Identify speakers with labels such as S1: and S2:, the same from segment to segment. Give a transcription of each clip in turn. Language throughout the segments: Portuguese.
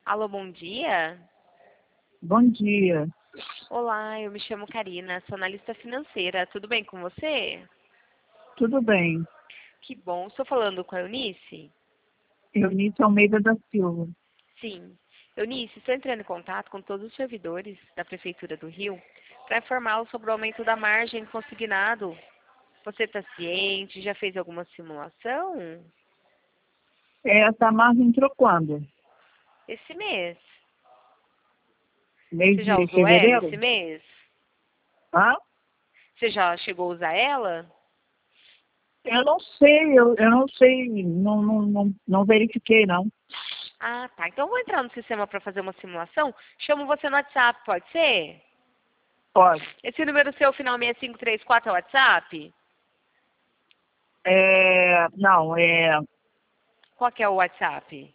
S1: Alô, bom dia.
S2: Bom dia.
S1: Olá, eu me chamo Karina, sou analista financeira. Tudo bem com você?
S2: Tudo bem?
S1: Que bom. Estou falando com a Eunice?
S2: Eunice Almeida da Silva.
S1: Sim. Eunice, estou entrando em contato com todos os servidores da Prefeitura do Rio para informá-los sobre o aumento da margem consignado. Você está ciente? Já fez alguma simulação?
S2: Essa margem entrou quando?
S1: Esse mês.
S2: Mês
S1: Você já
S2: de
S1: usou ela
S2: fevereiro?
S1: esse mês?
S2: Hã?
S1: Você já chegou a usar ela?
S2: Eu não sei, eu não sei, não verifiquei, não.
S1: Ah, tá. Então eu vou entrar no sistema para fazer uma simulação. Chamo você no WhatsApp, pode ser?
S2: Pode.
S1: Esse número seu, final 6534, é o WhatsApp?
S2: Não, é
S1: Qual que é o WhatsApp?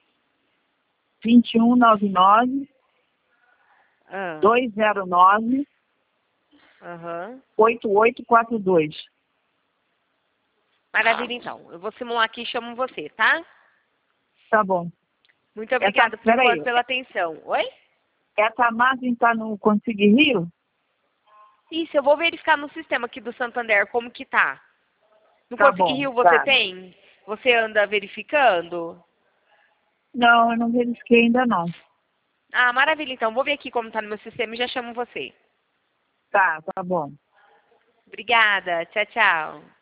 S2: 2199
S1: Ah,
S2: 209
S1: aham.
S2: 8842.
S1: Maravilha, então. Eu vou simular aqui e chamo você, tá?
S2: Tá bom.
S1: Muito obrigada por enquanto
S2: Peraí,
S1: pela atenção. Oi?
S2: essa margem está no Consigue Rio?
S1: Isso, eu vou verificar no sistema aqui do Santander como que tá. No
S2: Tá
S1: Conseguir
S2: bom,
S1: Rio você
S2: tá.
S1: tem? Você anda verificando?
S2: Não, eu não verifiquei ainda não.
S1: Ah, maravilha, então. Vou ver aqui como tá no meu sistema e já chamo você.
S2: Tá bom.
S1: Obrigada. Tchau, tchau.